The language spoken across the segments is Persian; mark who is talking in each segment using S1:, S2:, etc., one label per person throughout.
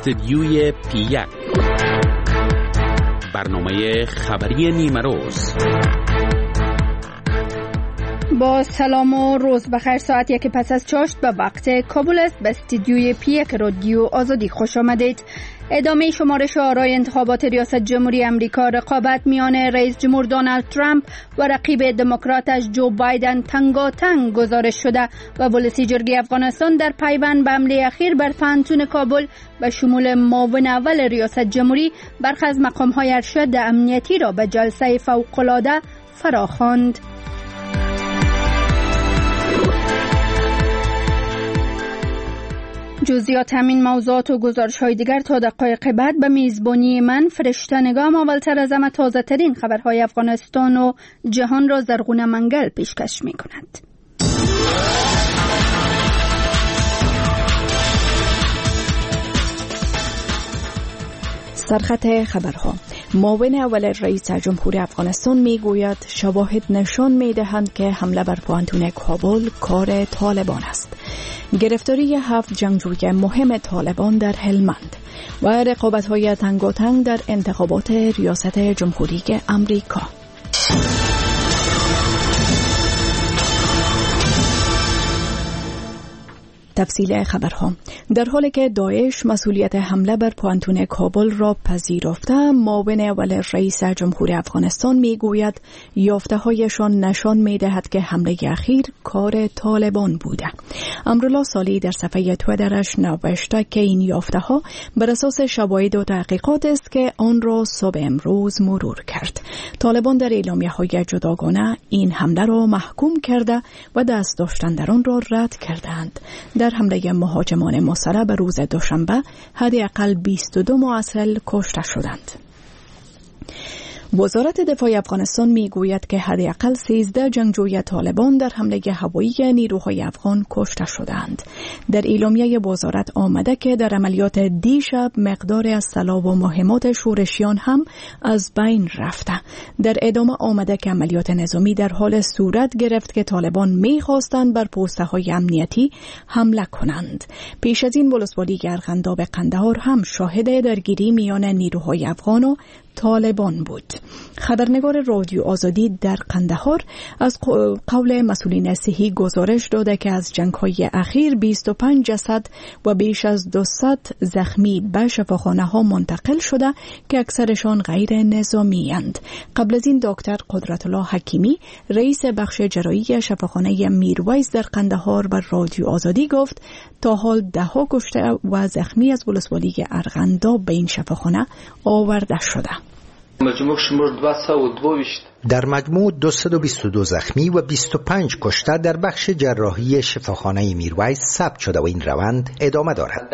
S1: استدیوی پی1 برنامه خبری نیمروز.
S2: با سلام و روز بخیر. ساعت 1 پس از چاشت به وقت کابل است. به استدیوی پی1 رادیو آزادی خوش آمدید. ادامه شمارش آرای انتخابات ریاست جمهوری امریکا، رقابت میان رئیس جمهور دونالد ترامپ و رقیب دموکراتش جو بایدن تنگاتنگ گزارش شده و ولسی جرگه افغانستان در پیوند به حمله اخیر بر پانتون کابل به شمول معاون اول ریاست جمهوری برخی از مقام‌های ارشد امنیتی را به جلسه فوق‌العاده فراخواند. جزئیات همین موضوعات و گزارش‌های دیگر تا دقایق بعد به میزبانی من فرشته نگام. اولتر از همه تازه ترین خبرهای افغانستان و جهان را زرغونه منگل پیشکش می‌کند.
S3: سرخط خبرها. معاون اول رئیس جمهور افغانستان میگوید شواهد نشان میدهند که حمله بر پوانتون کابل کار طالبان است. گرفتاری 7 جنگجوی مهم طالبان در هلمند و رقابت‌های تنگاتنگ در انتخابات ریاست جمهوری امریکا. تفصیل خبرها. در حالی که داعش مسئولیت حمله بر پوانتون کابل را پذیرفته، معاون اول رئیس جمهور افغانستان میگوید یافته‌هایشان نشان میدهد که حمله اخیر کار طالبان بوده. امرالله صالحی در صفحه تویترش نوشته که این یافته‌ها بر اساس شواهد و تحقیقات است که آن را صبح امروز مرور کرد. طالبان در اعلامیه‌های جداگانه این حمله را محکوم کرده و دست داشتن در آن را رد کردند. در حمله مهاجمان مسلح به روز دوشنبه حداقل 22 معسل کشته شدند. وزارت دفاع افغانستان میگوید که حداقل 13 جنگجوی طالبان در حمله هوایی نیروهای افغان کشته شدند. در اعلامیه وزارت آمده که در عملیات دیشب مقدار از سلاح و مهمات شورشیان هم از بین رفته. در ادامه آمده که عملیات نظامی در حال صورت گرفت که طالبان میخواستند بر پست‌های امنیتی حمله کنند. پیش از این ولسوالی ارغنداب قندهار هم شاهد درگیری میان نیروهای افغان و طالبان بود. خبرنگار رادیو آزادی در قندهار از قول مسئولین صحی گزارش داده که از جنگ‌های اخیر 25 جسد و بیش از 200 زخمی به شفاخانه ها منتقل شده که اکثرشان غیر نظامی اند. قبل از این دکتر قدرت الله حکیمی رئیس بخش جراحی شفاخانه میرویس در قندهار بر رادیو آزادی گفت تا حال 10 کشته و زخمی از ولسوالی ارغنداب به این شفاخانه آورده شده.
S4: در مجموع 222 زخمی و 25 کشته در بخش جراحی شفاخانه میرویس ثبت شده و این روند ادامه دارد.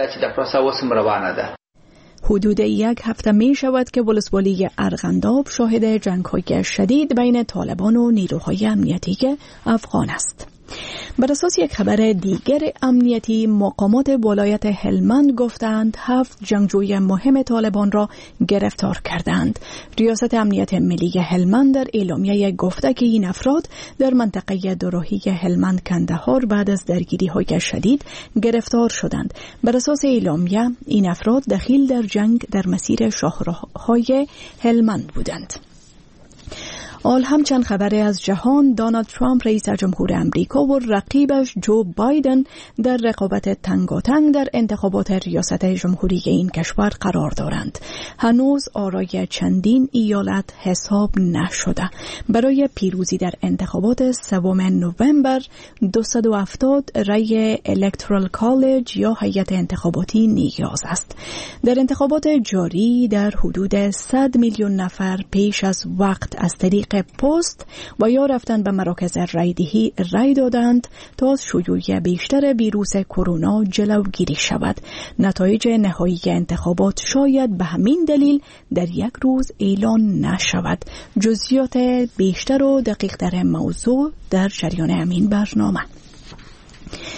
S3: حدود 1 هفته می شود که ولسوالی ارغنداب شاهد جنگ‌های شدید بین طالبان و نیروهای امنیتی افغان است. بر اساس یک خبر دیگر امنیتی، مقامات ولایت هلمند گفتند 7 جنگجوی مهم طالبان را گرفتار کردند. ریاست امنیت ملی هلمند در اعلامیه گفته که این افراد در منطقه دوراهی هلمند کندهار بعد از درگیری‌های شدید گرفتار شدند. بر اساس اعلامیه این افراد دخیل در جنگ در مسیر شاهراه‌های هلمند بودند. آل همچند خبر از جهان. دونالد ترامپ رئیس جمهور امریکا و رقیبش جو بایدن در رقابت تنگاتنگ در انتخابات ریاست جمهوری این کشور قرار دارند. هنوز آرای چندین ایالت حساب نشده. برای پیروزی در انتخابات 3 نوامبر 270 رأی الکترال کالج یا هیئت انتخاباتی نیاز است. در انتخابات جاری در حدود 100 میلیون نفر پیش از وقت از طریق پست و یا رفتن به مراکز رایدهی رای دادند تا از شیوع بیشتر ویروس کرونا جلوگیری شود. نتایج نهایی انتخابات شاید به همین دلیل در یک روز اعلان نشود. جزئیات بیشتر و دقیق در موضوع در جریان همین برنامه.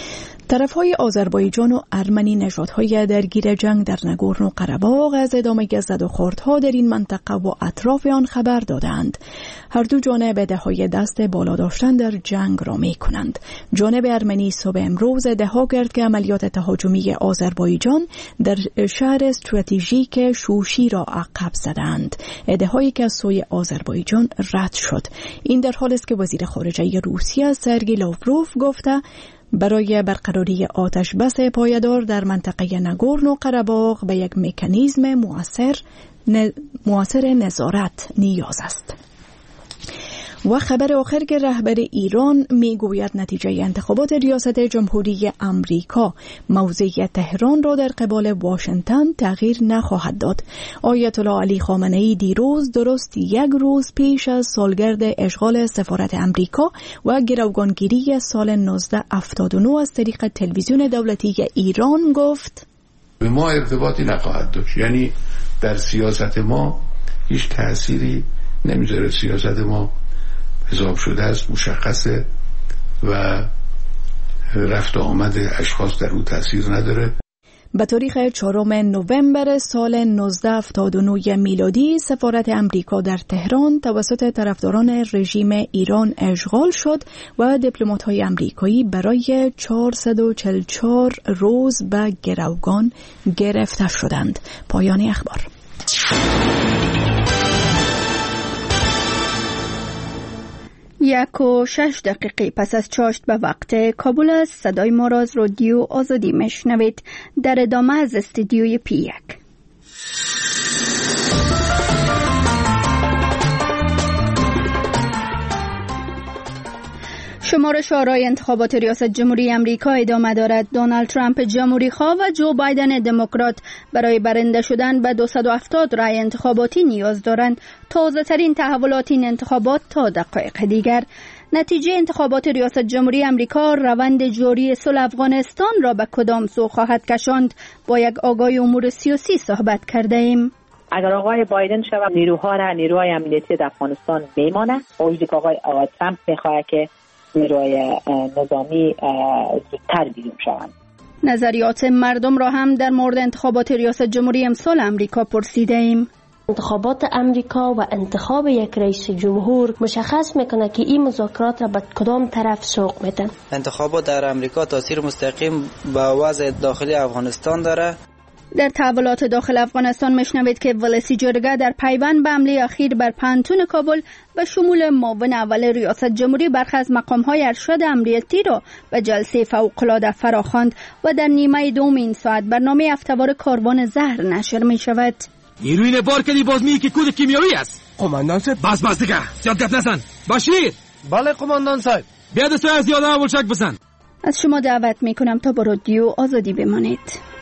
S3: طرف‌های آذربایجان و ارمنی نژادهای درگیر جنگ در ناگورنو قره‌باغ از ادامه زد و خوردها در این منطقه و اطراف آن خبر دادند. هر دو جانب دههای دست بالا داشتن در جنگ را می‌کنند. جانب ارمنی صبح امروز ادعا کرد که عملیات تهاجمی آذربایجان در شهر استراتژیک شوشی را عقب زدند. ادعایی که از سوی آذربایجان رد شد. این در حالی است که وزیر خارجه روسیه سرگئی لاوروف گفته برای برقراری آتش بس پایدار در منطقه ناگورنو قره‌باغ به یک مکانیزم مؤثر نظارت نیاز است. و خبر آخر که رهبر ایران میگوید نتیجه انتخابات ریاست جمهوری امریکا موضع تهران را در قبال واشنگتن تغییر نخواهد داد. آیت الله علی خامنه‌ای دیروز درست یک روز پیش از سالگرد اشغال سفارت امریکا و گروگانگیری سال 1979 از طریق تلویزیون دولتی ایران گفت
S5: به ما ارتباطی نخواهد داشت. یعنی در سیاست ما هیچ تأثیری نمیذاره. سیاست ما حساب شده است، مشخصه و رفت و آمد اشخاص در او تأثیر نداره.
S3: به تاریخ 4 نوامبر سال 1979 میلادی سفارت امریکا در تهران توسط طرفداران رژیم ایران اشغال شد و دیپلمات‌های امریکایی برای 444 روز به گروگان گرفته شدند. پایان اخبار.
S2: 1:06 پس از چاشت به وقت کابل است. صدای ما را از رادیو آزادی میشنوید. در ادامه از استودیوی P1. شمارش آرای انتخابات ریاست جمهوری امریکا ادامه دارد. دونالد ترامپ جمهوری خواه و جو بایدن دموکرات برای برنده شدن به 270 رای انتخاباتی نیاز دارند. تازه ترین تحولات این انتخابات تا دقایق دیگر. نتیجه انتخابات ریاست جمهوری امریکا روند جاری صلح افغانستان را به کدام سو خواهد کشاند؟ با یک آگاه امور سیاسی صحبت کرده ایم.
S6: اگر آقای بایدن شود نیروهای امنیتی در افغانستان میمانه، وجودی که آقای ترامپ میخواد که نیروهای نظامی زودتر بیرون شوند.
S2: نظریات مردم را هم در مورد انتخابات ریاست جمهوری امسال امریکا پرسیده ایم.
S7: انتخابات امریکا و انتخاب یک رئیس جمهور مشخص میکنه که این مذاکرات را به کدام طرف سوق میدن.
S8: انتخابات در امریکا تاثیر مستقیم به وضع داخلی افغانستان داره.
S2: در تحولات داخل افغانستان میشنوید که ولسی جرگه در پیوند به حمله اخیر بر پانتون کابل به شمول معاون اول ریاست جمهوری برخی از مقام‌های ارشد امنیتی را به جلسه فوق‌العاده فراخواند و در نیمه دوم این ساعت برنامه هفته‌وار کاروان زهر نشر می‌شود.
S9: نیروی نوار کردی باز میگی که کود کیمیایی است.
S10: قماندان صاحب
S9: بس دیگه زیاد گپ نزن. باشیر.
S10: بله قماندان صاحب.
S9: بیا دستو از یاد اولشک بزن.
S2: از شما دعوت میکنم تا با رادیو آزادی بمانید.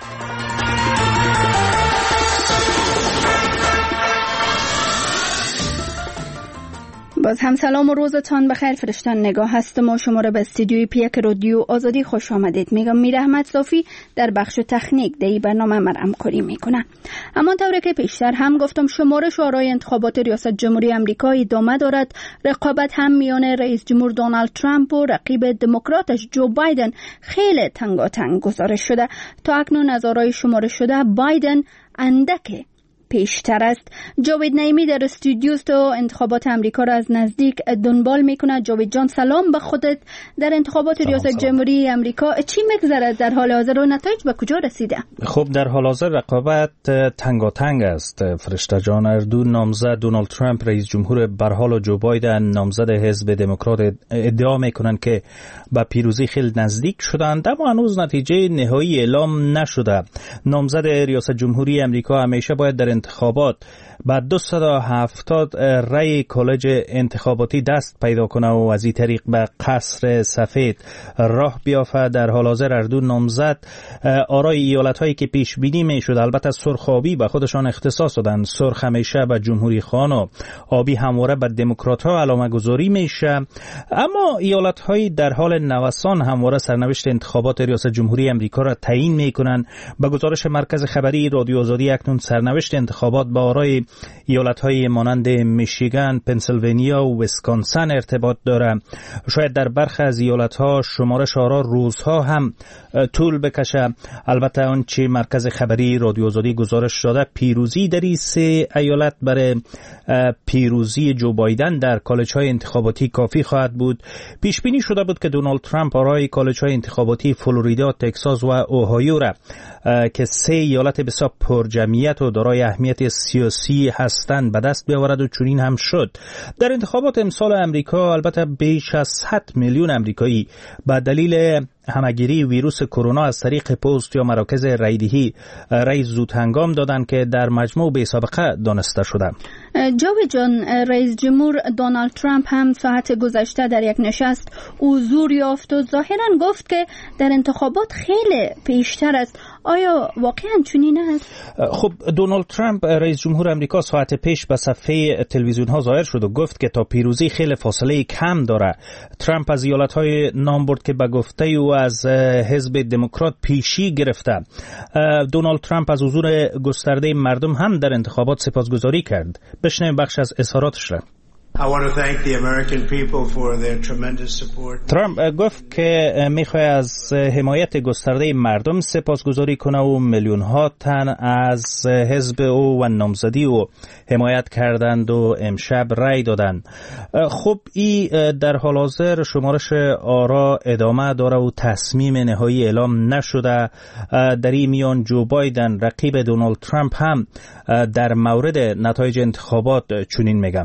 S2: باز هم سلام و روزتان بخیر. فرشتن نگاه هستم و شما را به استودیوی P1 رادیو آزادی خوش آمدید میگم. میر احمد صافی در بخش تکنیک دی برنامه مرام کاری میکنه. همانطور که پیشتر هم گفتم شمارش آرای انتخابات ریاست جمهوری امریکا ادامه دارد. رقابت هم میان رئیس جمهور دونالد ترامپ و رقیب دموکراتش جو بایدن خیلی تنگاتنگ گزارش شده. تا اکنون از آرای شمارش شده بایدن اندک پیشتر است. جاوید نعیمی در استودیوست و انتخابات امریکا را از نزدیک دنبال میکنه. جاوید جان سلام به خودت. در انتخابات ریاست جمهوری امریکا چی میگذرد در حال حاضر و نتایج به کجا رسیده؟
S11: خب در حال حاضر رقابت تنگاتنگ است. فرشته جان، اردو نامزد دونالد ترامپ رئیس جمهور برحال و جو بایدن نامزد حزب دموکرات ادعا میکنند که به پیروزی خیلی نزدیک شدند، اما هنوز نتیجه نهایی اعلام نشده. نامزد ریاست جمهوری امریکا همیشه باید در انتخابات بعد 270 رای کالج انتخاباتی دست پیدا کنه و از این طریق به قصر سفید راه بیافته. در حال حاضر اردو نامزد آرای ایالت‌هایی که پیش بینی میشد، البته سرخابی به خودشان اختصاص دادن. سرخ همیشه به جمهوری خان و آبی همواره به دموکرات‌ها علامه گذاری میشه، اما ایالت‌هایی در حال نوسان همواره سرنوشت انتخابات ریاست جمهوری امریکا را تعیین میکنن. به گزارش مرکز خبری رادیو آزادی اکنون سرنوشت انتخابات با آرای ایالت‌های مانند میشیگان، پنسیلوانیا و ویسکانسن ارتباط دارد. شاید در برخی از ایالت‌ها شمارش آرا روزها هم طول بکشه. البته آنچه مرکز خبری رادیو آزادی گزارش داده، پیروزی در این 3 ایالت برای پیروزی جو بایدن در کالج‌های انتخاباتی کافی خواهد بود. پیش بینی شده بود که دونالد ترامپ آرای کالج‌های انتخاباتی فلوریدا، تگزاس و اوهایو را که 3 ایالت بسیار پرجمعیت و دارای اهمیت سیاسی هستند به دست بیاورد و چنین هم شد. در انتخابات امسال امریکا البته بیش از 100 میلیون امریکایی به دلیل همگیری ویروس کرونا از طریق پست یا مراکز رایدهی رای زود هنگام دادند که در مجموع بی سابقه دانسته شده.
S2: جاوید جان، رئیس جمهور دونالد ترامپ هم ساعت گذشته در یک نشست حضور یافت و ظاهرا گفت که در انتخابات خیلی پیشتر است. آیا واقعا چنین است؟
S11: خب دونالد ترامپ رئیس جمهور امریکا ساعت پیش به صفحه تلویزیون ها ظاهر شد و گفت که تا پیروزی خیلی فاصله کم داره. ترامپ از ایالت‌های نام برد که به گفته او از حزب دموکرات پیشی گرفته. دونالد ترامپ از حضور گسترده مردم هم در انتخابات سپاسگزاری کرد. بشنویم بخش از اظهاراتش را. ترامپ گفت که میخواد از حمایت گسترده مردم سپاسگزاری کنه و میلیون ها تن از حزب او و نامزدی او حمایت کردند و امشب رای دادند. خب این در حال حاضر شمارش آرا ادامه داره و تصمیم نهایی اعلام نشده. در این میان جو بایدن رقیب دونالد ترامپ هم در مورد نتایج انتخابات چنین میگه.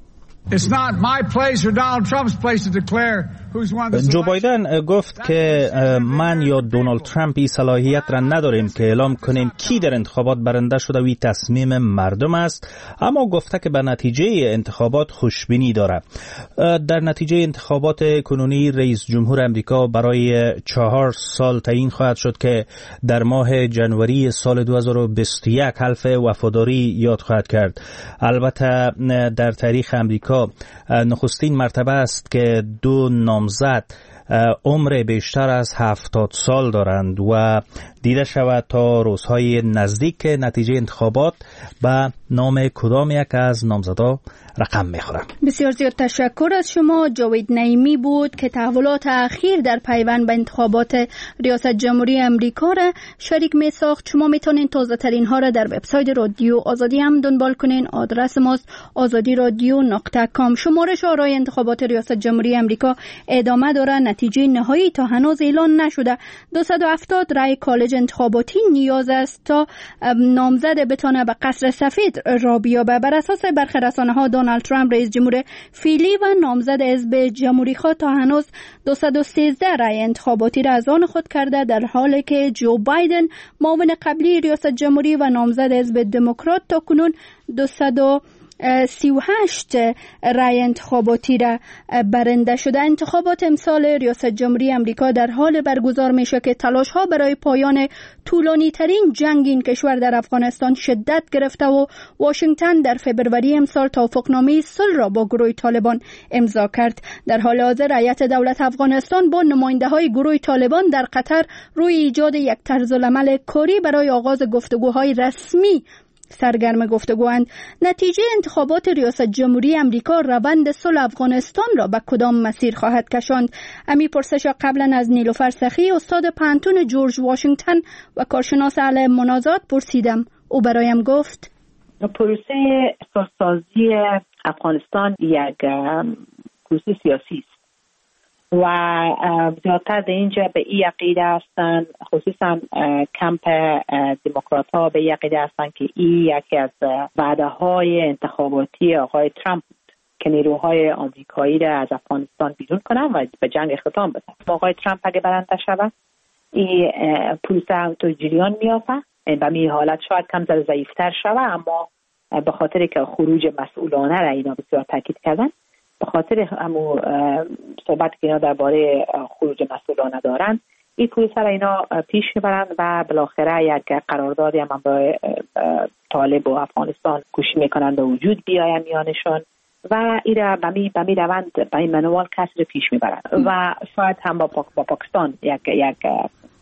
S11: جو بایدن گفت که من یا دونالد ترامپ این صلاحیت را نداریم که اعلام کنیم کی در انتخابات برنده شده و تصمیم مردم است، اما گفته که به نتیجه انتخابات خوشبینی داره. در نتیجه انتخابات کنونی رئیس جمهور امریکا برای 4 سال تعیین خواهد شد که در ماه جنوری سال 2021 حلف وفاداری یاد خواهد کرد. البته در تاریخ امریکا نخستین مرتبه است که 2 نامزد عمر بیشتر از 70 سال دارند و دیده شود تا روزهای نزدیک نتیجه انتخابات به نام کدام یک از نامزدا رقم میخوره.
S2: بسیار زیاد تشکر از شما. جاوید نعیمی بود که تحولات اخیر در پیوند به انتخابات ریاست جمهوری امریکا را شریک می ساخت. شما میتونین تازه ترین ها را در وبسایت رادیو آزادی هم دنبال کنین. آدرس ماست azadiradio.com. شمارش آرای انتخابات ریاست جمهوری امریکا ادامه داره. نتیجه نهایی تا هنوز اعلان نشده. 270 رای کالج انتخاباتی نیاز است تا نامزد بتونه به قصر سفید را بیابه. بر اساس برخی رسانه‌ها دونالد ترامپ رئیس جمهور فعلی و نامزد حزب جمهوری خواه تا هنوز 213 رای انتخاباتی را از آن خود کرده، در حالی که جو بایدن معاون قبلی ریاست جمهوری و نامزد حزب دموکرات تا کنون 238 رای انتخاباتی را برنده شده. انتخابات امسال ریاست جمهوری امریکا در حال برگزار میشه که تلاش ها برای پایان طولانی ترین جنگ این کشور در افغانستان شدت گرفته و واشنگتن در فبروری امسال توافقنامه صلح را با گروه طالبان امضا کرد. در حال حاضر رئیس دولت افغانستان با نماینده های گروه طالبان در قطر روی ایجاد یک طرزالعمل کاری برای آغاز گفتگوهای رسمی سرگرم گفتگوند. نتیجه انتخابات ریاست جمهوری امریکا روند صلح افغانستان را به کدام مسیر خواهد کشاند؟ امی پرسش قبلا از نیلوفر سخی، استاد پانتون جورج واشنگتن و کارشناس علیه منازعات پرسیدم. او برایم گفت
S6: پروسه سازی افغانستان یک پروسه سیاسی است و زیادتر در اینجا به این عقیده هستند، خصوصا کمپ دموکرات ها به این عقیده هستند که این یکی از وعده های انتخاباتی آقای ترامپ بود که نیروهای آمریکایی را از افغانستان بیرون کنند و به جنگ اختتام بدن. آقای ترامپ اگه برنده شود این پروسه همونطور جریان میافته، به این حالت شاید کم ضعیفتر شود، اما به خاطر که خروج مسئولانه را اینا بسیار تاکید کردن، به خاطر همون صحبت که اینا درباره خروج مسئولانه دارن، این پروسه را اینا پیش میبرند و بالاخره یک قراردادی هم برای طالب و افغانستان کوشش میکنند به وجود بیاید میانشان و این را به می روند به این منوال کسی رو پیش میبرند و شاید هم با پاکستان یک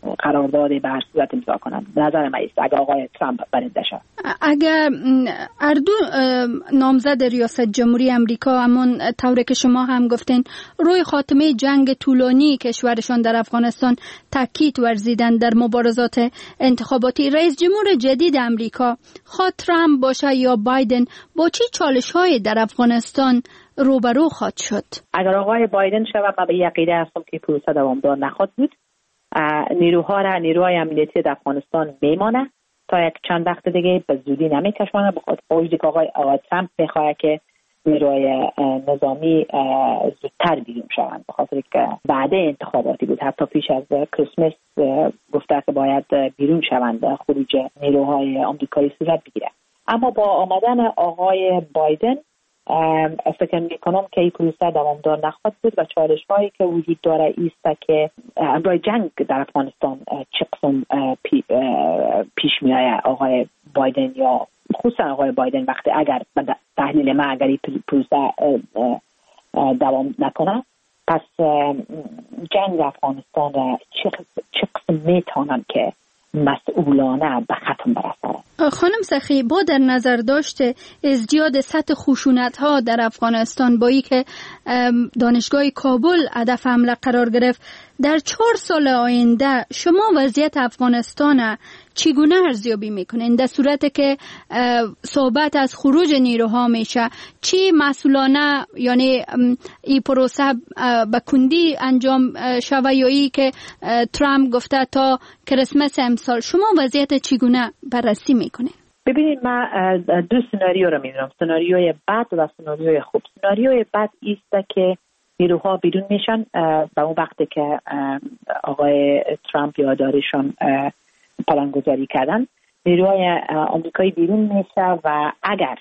S6: قرارداد به هر صورت امضا کنند. نظر من است اگر آقای ترامپ برنده شود.
S2: اگر اردو نامزد ریاست جمهوری امریکا همون طوری که شما هم گفتین روی خاتمه جنگ طولانی کشورشان در افغانستان تاکید ورزیدن در مبارزات انتخاباتی، رئیس جمهور جدید امریکا خواه ترامپ باشه یا بایدن با چه چالش‌های در افغانستان روبرو خواهد شد؟
S6: اگر آقای بایدن شود من به عقیده هستم که پروسه دوامدار نخواهد بود. نیروهای امنیتی در افغانستان میمانه تا یک چند وقت دیگه به زودی نمیکشونه، بخاطر وجودی که آقای ترامپ میخواد که نیروهای نظامی زودتر بیرون شوند، بخاطر که بعد انتخاباتی بود، حتی پیش از کریسمس گفته که باید بیرون شوند، خروج نیروهای آمریکایی صورت بگیره. اما با آمدن آقای بایدن فکر میکنم که این پروسه دوامدار نخواهد بود و چالش هایی که وجود داره ایست که برای جنگ در افغانستان چه قسم پیش میآید آقای بایدن یا خصوصا آقای بایدن وقتی اگر تحلیل ما اگر این پروسه دوام نکنه، پس جنگ افغانستان چه قسم میتونن که مسئولانه به ختم برسانند.
S2: خانم سخی، با در نظر داشته ازدیاد سطح خشونت ها در افغانستان با ای که دانشگاه کابل هدف حمله قرار گرفت، در 4 سال آینده شما وضعیت افغانستان چگونه ارزیابی میکنین؟ در صورتی که صحبت از خروج نیروها میشه، چی مسئولانه یعنی این پروسه به کندی انجام شوه یا ای که ترامپ گفته تا کریسمس امسال، شما وضعیت چگونه بررسی میکنین؟
S6: ببینید من 2 سناریو رو میدونم، سناریوی بد و سناریوی خوب. سناریوی بد ایست که نیروها بیرون میشن به اون وقتی که آقای ترامپ یاددارشان پلانگذاری کردن، نیروهای آمریکایی بیرون میشه و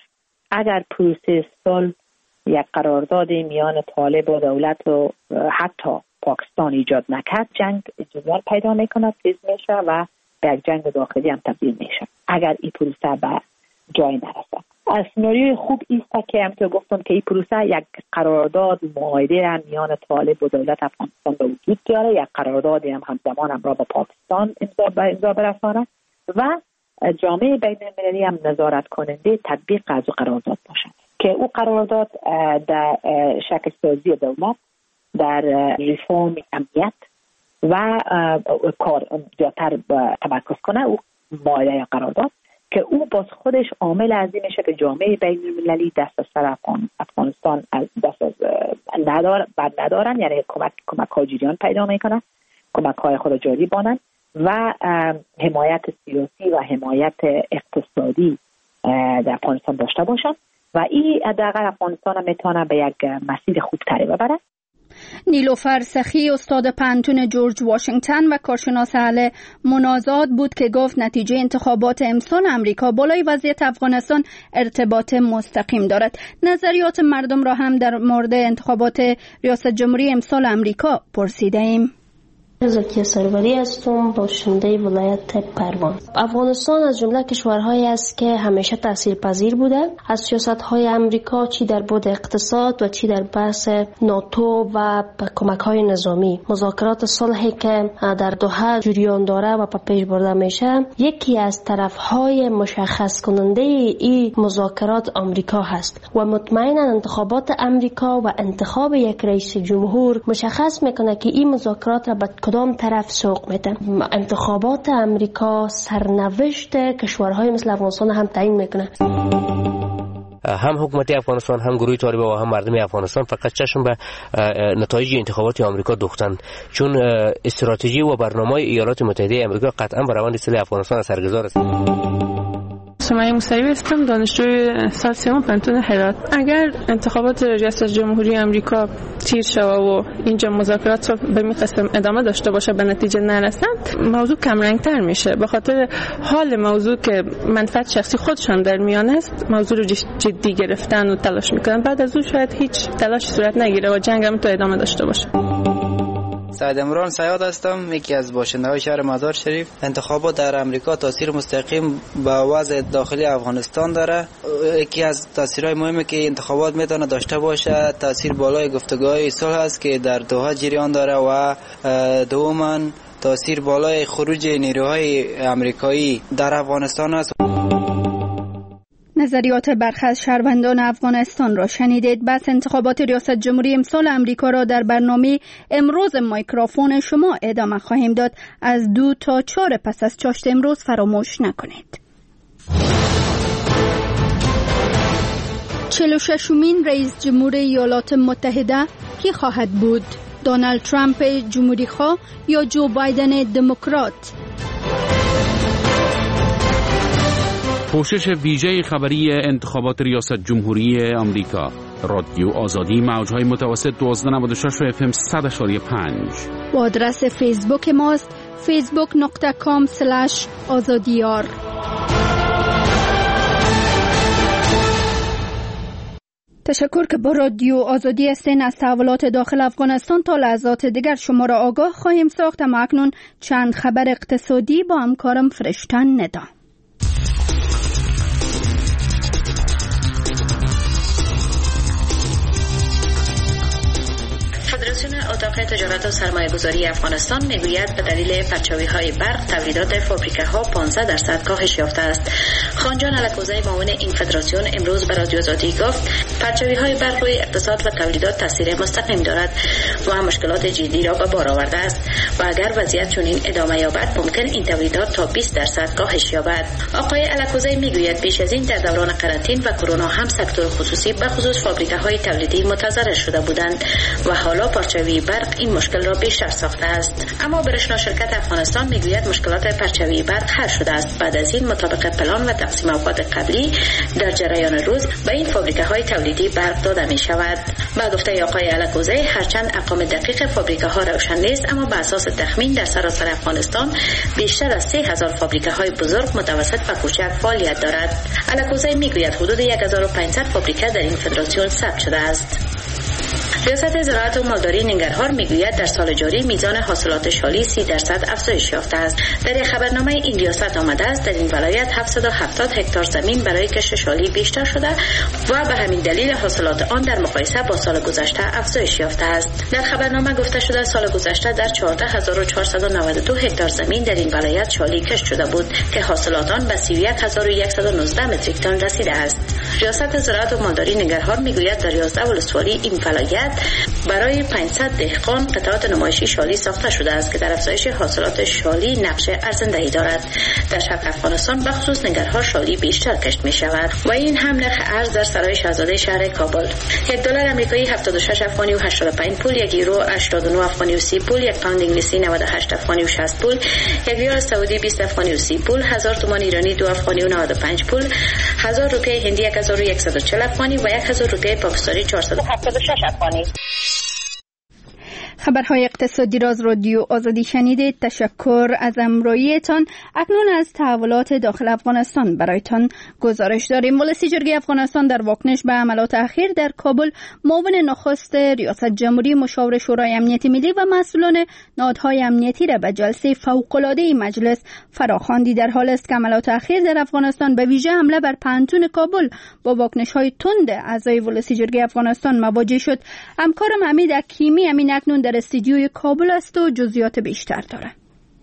S6: اگر پروسه صلح یک قرارداد میان طالب و دولت و حتی پاکستان ایجاد نکرد، جنگ جدول پیدا میکنه، تیز میشه و به یک جنگ داخلی هم تبدیل میشه اگر این پروسه به جای نرسه. سناریوی خوب ایست که هم که گفتم که این پروسه یک قرارداد معاهده میان طالب و دولت افغانستان به وجود بیاره، یک قراردادی هم همزمان هم را با پاکستان امضا برسانه و جامعه بین المللی هم نظارت کننده تطبیق از قرارداد باشد که او قرارداد در شکل سازی دولت، در ریفرم امنیت و کار زیادتر تمرکز کنه. او معاهده یا قرارداد که او باز خودش عامل عظیم میشه که جامعه بین المللی دست از سر افغانستان دست از ندارن، یعنی کمک های جریان پیدا میکنن، کمک های خود جاری بانن و حمایت سیاسی و حمایت اقتصادی در افغانستان داشته باشن و این حداقل افغانستان میتونه به یک مسیر خوبتری ببره.
S2: نیلوفر سخی، استاد پانتون جورج واشنگتن و کارشناس اهل منازعات بود که گفت نتیجه انتخابات امسال امریکا بالای وضعیت افغانستان ارتباط مستقیم دارد. نظریات مردم را هم در مورد انتخابات ریاست جمهوری امسال امریکا پرسیده ایم.
S7: زکیه سروری هستم، باشنده ولایت پروان. افغانستان از جمله کشورهایی است که همیشه تاثیرپذیر بوده از سیاست‌های امریکا، چی در بعد اقتصاد و چی در بحث ناتو و کمک‌های نظامی. مذاکرات صلحی که در دوحه جریان داره و پیش برده میشه، یکی از طرف‌های مشخص کننده این مذاکرات آمریکا هست و مطمئنا انتخابات امریکا و انتخاب یک رئیس جمهور مشخص میکنه که این مذاکرات را به کدام طرف سوق میده. انتخابات امریکا سرنوشت کشورهای مثل افغانستان هم تعیین میکنه.
S10: هم حکومت افغانستان، هم گروه طالبان و هم مردم افغانستان فقط چشم به نتایج انتخابات آمریکا دوختند، چون استراتژی و برنامه ایالات متحده آمریکا قطعا بر روند صلح افغانستان سرگذار است.
S12: سمیه موسوی هستم، دانشجوی سال سوم پانتون هرات. اگر انتخابات ریاست جمهوری آمریکا تیر شود و اینجا مذاکرات رو به این قسم ادامه داشته باشه به نتیجه نرسند، موضوع کم رنگ تر میشه، به خاطر حال موضوع که منفعت شخصی خودشان در میان است موضوع رو جدی گرفتن و تلاش میکنن. بعد از اون شاید هیچ تلاش صورت نگیره و جنگ هم تو ادامه داشته باشه.
S8: سعید عمران سیاد هستم، یکی از باشنده‌های شهر مزار شریف. انتخابات در امریکا تاثیر مستقیم به وضع داخلی افغانستان داره. یکی از تاثیرهای مهمی که انتخابات میتونه داشته باشه تاثیر بالای گفتگوهای صلح است که در دوحه جریان داره و دوماً تاثیر بالای خروج نیروهای امریکایی در افغانستان است.
S2: نظریات برخی از شهروندان افغانستان را شنیدید. بس انتخابات ریاست جمهوری امسال امریکا را در برنامه امروز مایکروفون شما ادامه خواهیم داد. از 2 تا 4 پس از چاشت امروز فراموش نکنید. 46مین رئیس جمهور ایالات متحده کی خواهد بود؟ دونالد ترامپ جمهوری خواه یا جو بایدن دموکرات؟
S1: پوشش ویژه خبری انتخابات ریاست جمهوری آمریکا. رادیو آزادی موج‌های متوسط 1296 و FM 100.5
S2: و آدرس فیسبوک ماست facebook.com/azadiyar. تشکر که با رادیو آزادی هستین. از تحولات داخل افغانستان تا لحظات دیگر شما را آگاه خواهیم ساخت. اما اکنون چند خبر اقتصادی با همکارم فرشتن ندا.
S13: فدراسیون اتاق تجارت و سرمایه‌گذاری افغانستان میگوید به دلیل پرچاوی‌های برق تولیدات فابریکه‌ها 15% کاهش یافته است. خانجان الکوزی معاون این فدراسیون امروز به رادیو آزادی گفت پرچاوی‌های برق روی اقتصاد و تولیدات تاثیر مستقیم دارد و مشکلات جدی را به بار آورده است و اگر وضعیت چنین ادامه یابد ممکن این تولیدات تا 20% کاهش یابد. آقای الکوزی میگوید پیش از این در دوران قرنطینه و کرونا هم سکتور خصوصی به خصوص فابریکه‌های تولیدی متضرر شده بودند و حالا پرچاوی برق این مشکل را بیشتر ساخته است. اما برشنا شرکت افغانستان میگوید مشکلات پرچاوی برق حل شده است. بعد از این مطابق پلان و تقسیم اوقات قبلی در جریان روز به این فابریکه‌های تولیدی برق داده می شود. با گفته آقای الکوزی هرچند ارقام دقیق فابریکه‌ها روشن نیست اما به اساس تخمین در سراسر افغانستان بیشتر از 30,000 فابریکه‌های بزرگ، متوسط و کوچک فعالیت دارد. الکوزی میگوید حدود 1500 فابریکه در این فدراسیون ثبت شده است. ریاست زراعت و مالداری ننگرهار میگوید در سال جاری میزان حاصلات شالی 30% افزایش یافته است. در یک خبرنامه این ریاست آمده است در این ولایت 770 هکتار زمین برای کشت شالی بیشتر شده و به همین دلیل حاصلات آن در مقایسه با سال گذشته افزایش یافته است. در خبرنامه گفته شده سال گذشته در 14492 هکتار زمین در این ولایت شالی کشت شده بود که حاصلات آن به 31119 متریک تن رسیده است. ریاست زراعت و مالداری ننگرهار میگوید در 11 ولسوالی این ولایت برای 500 دهقان قطعات نمایشی شالی ساخته شده است که در افزایش حاصلات شالی نقش ارزنده‌ای دارد. در شرق افغانستان به خصوص ننگرهار شالی بیشتر کشت می شود و این هم نرخ ارز در سرای شاهزاده شهر کابل. $1 آمریکایی 76 افغانی و 85 پول، $1 89 افغانی و 30 پول، $1 انگلیسی 98 افغانی و 60 پول، $1 سعودی 20 افغانی و 30 پول، 1000 تومان ایرانی 2 افغانی و 95 پول، 1000 روپیه هندی 1140 افغانی و 1000 روپیه پاکستانی 476 افغانی.
S2: خبرهای اقتصادی را از رادیو آزادی شنیدید. تشکر از همراهیتان. اکنون از تحولات داخل افغانستان برایتان گزارش داریم. رئیس جمهوری افغانستان در واکنش به حملات اخیر در کابل معاون نخست ریاست جمهوری، مشاور شورای امنیت ملی و مسئولان نهادهای امنیتی را به جلسه فوق‌العاده مجلس فراخواندی. در حال است که حملات اخیر در افغانستان به ویژه حمله بر پانتون کابل با واکنش‌های تند اعضای رئیس جمهوری افغانستان مواجه شد. همکارم حمید حکیمی همین اکنون در استودیوی کابل است و جزئیات بیشتر داره.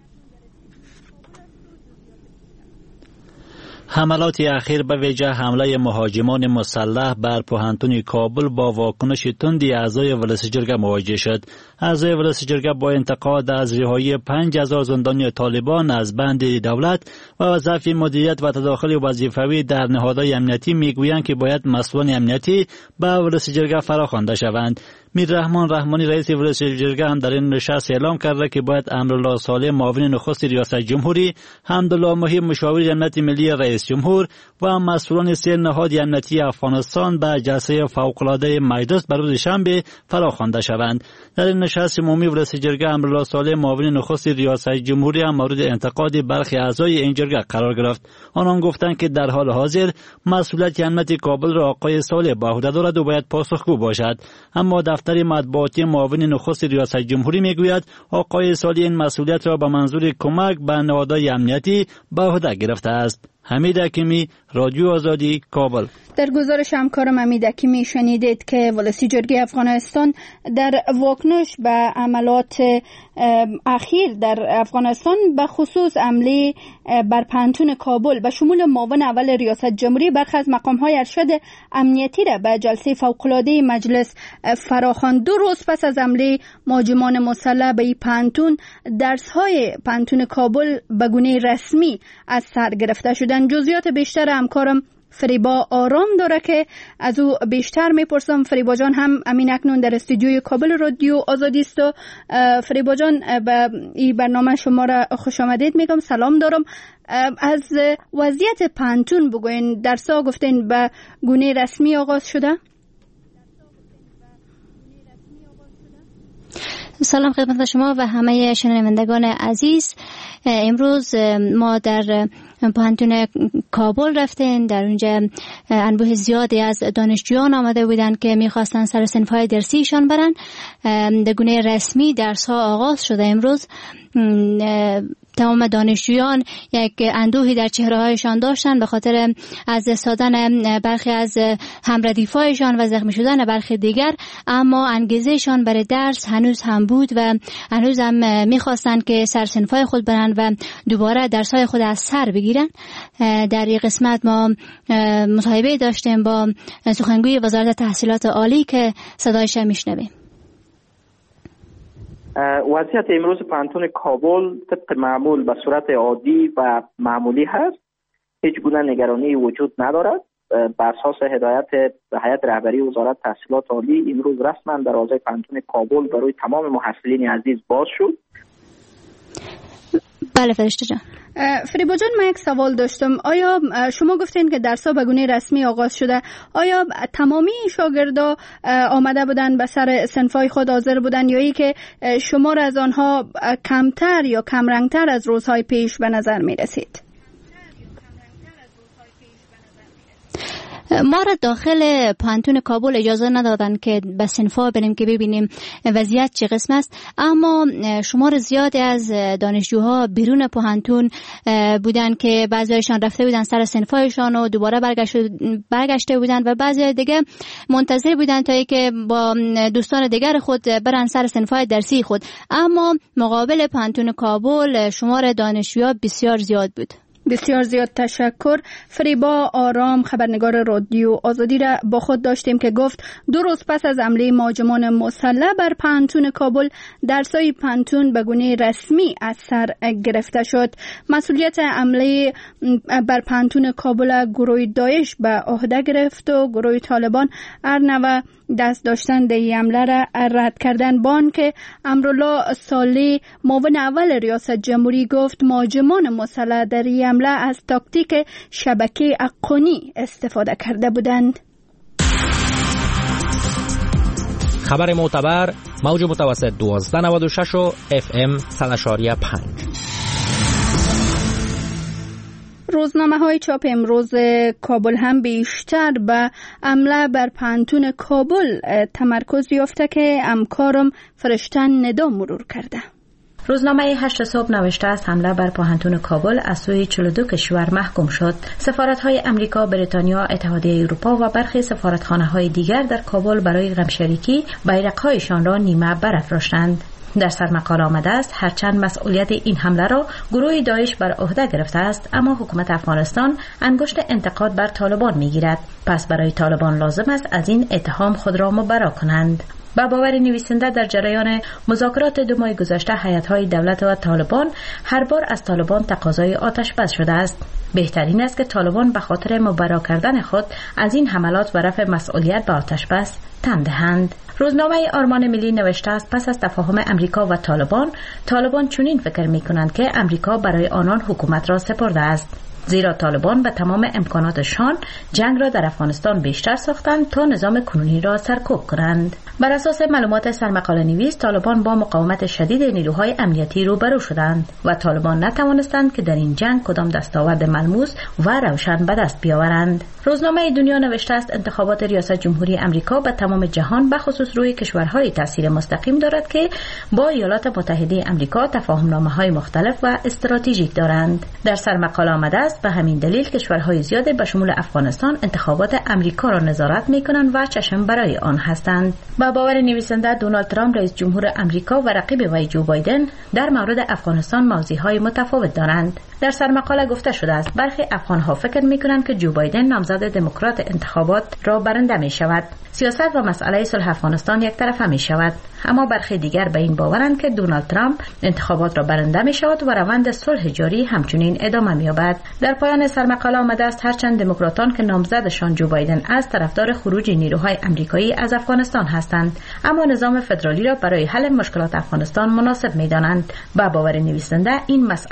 S14: حملات اخیر به ویژه حمله مهاجمان مسلح بر پوهنتون کابل با واکنش تندی اعضای ولس جرگه مواجه شد. اعضای ولس جرگه با انتقاد از رهایی 5000 زندانی طالبان از بند دولت و ضعف مدیریت و تداخل وظیفوی در نهادهای امنیتی میگویند که باید مسئولان امنیتی به ولس جرگه فراخوانده شوند. میررحمان رحمانی رئیس ولس جرگه هم در این نشست اعلام کرده که باید امرالله صالح معاون نخست ریاست جمهوری، حمدالله محی مشاور امنیت ملی رئیس جمهور و مسئولان سه نهاد امنیتی افغانستان به جلسه فوق‌العاده مجلس بر روز شنبه فراخوانده شوند. در این نشست عمومی ولس جرگه امرالله صالح معاون نخست ریاست جمهوری هم مورد انتقاد برخی اعضای این جرگه قرار گرفت. آنان گفتند که در حال حاضر مسئولیت امنیت کابل را آقای صالح به عهده دارد و باید پاسخگو باشد. اما دفتر مطبوعاتی معاون نخست ریاست جمهوری میگوید آقای صالح این مسئولیت را به منظور کمک به نهادهای امنیتی به عهده گرفته است. حمید حکیمی، رادیو آزادی، کابل.
S2: در گزارش همکارم حمید حکیمی شنیدید که ولسی جرگه افغانستان در واکنش به عملات اخیر در افغانستان به خصوص حمله بر پانتون کابل به شمول معاون اول ریاست جمهوری برخی از مقام‌های ارشد امنیتی را به جلسه فوق‌العاده مجلس فراخواند. 2 روز پس از حمله مهاجمان مسلح به پانتون، درس‌های پانتون کابل به گونه رسمی از سر گرفته شدند. جزئیات بیشتر همکارم فریبا آرام داره که از او بیشتر میپرسم. فریبا جان هم امین اکنون در استودیوی کابل رادیو آزادی است و فریبا جان به این برنامه شما را خوش آمدید میگم، سلام دارم. از وضعیت پانتون بگوین، درسا گفتین به گونه رسمی آغاز شده؟
S15: سلام خدمت شما و همه شنوندگان عزیز. امروز ما در پانتون کابل رفتیم. در اونجا انبوه زیادی از دانشجویان آمده بودند که میخواستن سر صنف‌های درسیشان برن. در گونه رسمی درس‌ها آغاز شده. امروز تمام دانشجویان یک اندوهی در چهره‌هایشان داشتند به خاطر از دست دادن برخی از همردیفایشان و زخمی شدن برخی دیگر، اما انگیزهشان برای درس هنوز هم بود و هنوز هم می‌خواستند که سر صنف‌های خود برن و دوباره درس‌های خود از سر بگیرن. در این قسمت ما مصاحبه داشتیم با سخنگوی وزارت تحصیلات عالی که صدایش میشنویم.
S16: وضعیت امروز پانتون کابل طبق معمول به صورت عادی و معمولی هست. هیچ گونه نگرانی وجود ندارد. بر اساس هدایت هیئت رهبری وزارت تحصیلات عالی امروز رسما دروازه پانتون کابل برای تمام محصلین عزیز باز شد.
S15: بله فرشته جان.
S2: فریبا جان من یک سوال داشتم. آیا شما گفتین که درس‌ها به گونه رسمی آغاز شده، آیا تمامی شاگردا آمده بودن به سر صنف‌های خود حاضر بودن یا ای که شمار از آنها کمتر یا کمرنگتر از روزهای پیش به نظر می رسید؟
S15: ما را داخل پانتون کابل اجازه ندادن که به صنف‌ها بریم که ببینیم وضعیت چه قسم است، اما شمار زیادی از دانشجوها بیرون پانتون بودن که بعضیشان رفته بودن سر صنف‌هایشان و دوباره برگشته بودن و بعضی دیگه منتظر بودن تا اینکه با دوستان دیگر خود برن سر صنف‌های درسی خود. اما مقابل پانتون کابل شمار دانشجوها بسیار زیاد بود.
S2: بسیار زیاد تشکر. فریبا آرام خبرنگار رادیو آزادی را با خود داشتیم که گفت 2 روز پس از حمله مهاجمان مسلح بر پانتون کابل درسای پانتون به گونه رسمی از سر گرفته شد. مسئولیت حمله بر پانتون کابل گروه داعش به عهده گرفت و گروه طالبان ارنوه دست داشتن در این حمله را رد کردن. بان که امرالله صالح معاون اول ریاست جمهوری گفت مهاجمان مسلح در این حمله از تاکتیک شبکه حقانی استفاده کرده بودند.
S17: خبر معتبر موج متوسط 1296 و FM 100.5.
S2: روزنامه‌های چاپ امروز کابل هم بیشتر به حمله بر پانتون کابل تمرکز یافته که همکارم فرشتن ندا مرور کرده.
S18: روزنامه 8 صبح نوشته است حمله بر پانتون کابل از سوی 42 کشور محکوم شد. سفارت‌های امریکا، بریتانیا، اتحادیه اروپا و برخی سفارتخانه‌های دیگر در کابل برای غمشریکی بیرق‌هایشان را نیمه برافراشتند. در سرمقاله آمده است هرچند مسئولیت این حمله را گروه داعش بر عهده گرفته است، اما حکومت افغانستان انگشت انتقاد بر طالبان میگیرد. پس برای طالبان لازم است از این اتهام خود را مبرا کنند. با باور نویسنده در جریان مذاکرات 2 ماه گذشته هیئت‌های دولت و طالبان هر بار از طالبان تقاضای آتش بس شده است. بهترین است که طالبان به خاطر مبرا کردن خود از این حملات و رفع مسئولیت به آتش بس تن دهند. روزنامه آرمان ملی نوشته است پس از تفاهم امریکا و طالبان چنین فکر می‌کنند که امریکا برای آنان حکومت را سپرده است، زیرا طالبان به تمام امکاناتشان جنگ را در افغانستان بیشتر ساختند تا نظام کنونی را سرکوب کنند. بر اساس معلومات سرمقاله نویس طالبان با مقاومت شدید نیروهای امنیتی روبرو شدند و طالبان نتوانستند که در این جنگ کدام دستاورد ملموس و روشن به دست بیاورند. روزنامه دنیا نوشته است انتخابات ریاست جمهوری امریکا به تمام جهان به خصوص روی کشورهای تاثیر مستقیم دارد که با ایالات متحده امریکا تفاهم‌نامه‌های مختلف و استراتژیک دارند. در سرمقاله آمده است به همین دلیل کشورهای زیاد به شمول افغانستان انتخابات امریکا را نظارت می‌کنند و چشم برای آن هستند. با باور نویسنده دونالد ترامپ رئیس جمهور امریکا و رقیب وی جو بایدن در مورد افغانستان موضع‌های متفاوت دارند. در سرمقاله گفته شده است برخی افغان‌ها فکر می‌کنند که جو بایدن نامزد دموکرات انتخابات را برنده می‌شود. سیاست و مسئله صلح افغانستان یک طرفه می‌شود، اما برخی دیگر به این باورند که دونالد ترامپ انتخابات را برنده می‌شود و روند صلح جاری همچنین ادامه می‌یابد. در پایان سرمقاله آمده است هرچند دموکراتان که نامزدشان جو بایدن است طرفدار خروج نیروهای آمریکایی از افغانستان هستند، اما نظام فدرالی را برای حل مشکلات افغانستان مناسب می‌دانند. با باور نویسنده این مسئله